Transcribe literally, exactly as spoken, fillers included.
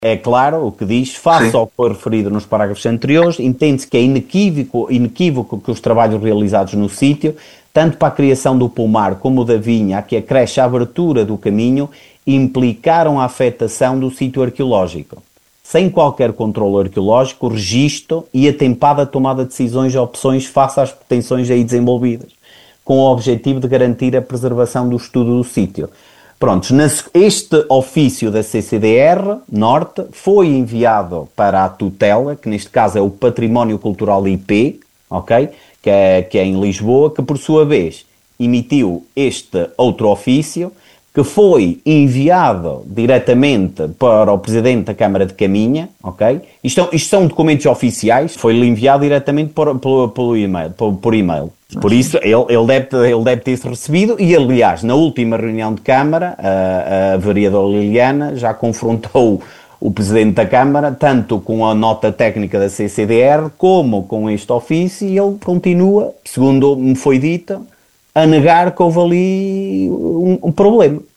É claro o que diz, face Sim, ao que foi referido nos parágrafos anteriores, entende-se que é inequívoco, inequívoco que os trabalhos realizados no sítio, tanto para a criação do pomar como da vinha, a que acresce a abertura do caminho, implicaram a afetação do sítio arqueológico, sem qualquer controle arqueológico, registro e atempada tomada de decisões e opções face às pretensões aí desenvolvidas, com o objetivo de garantir a preservação do estudo do sítio. Prontos, este ofício da C C D R Norte foi enviado para a tutela, que neste caso é o Património Cultural I P, ok? Que é, que é em Lisboa, que por sua vez emitiu este outro ofício, que foi enviado diretamente para o Presidente da Câmara de Caminha, ok? Isto, isto são documentos oficiais, foi-lhe enviado diretamente por, por, por, e-mail, por, por e-mail. Por isso, ele, ele, deve, ele deve ter-se recebido e, aliás, na última reunião de Câmara, a, a vereadora Liliana já confrontou o Presidente da Câmara, tanto com a nota técnica da C C D R, como com este ofício, e ele continua, segundo me foi dito, a negar que houve ali um, um problema.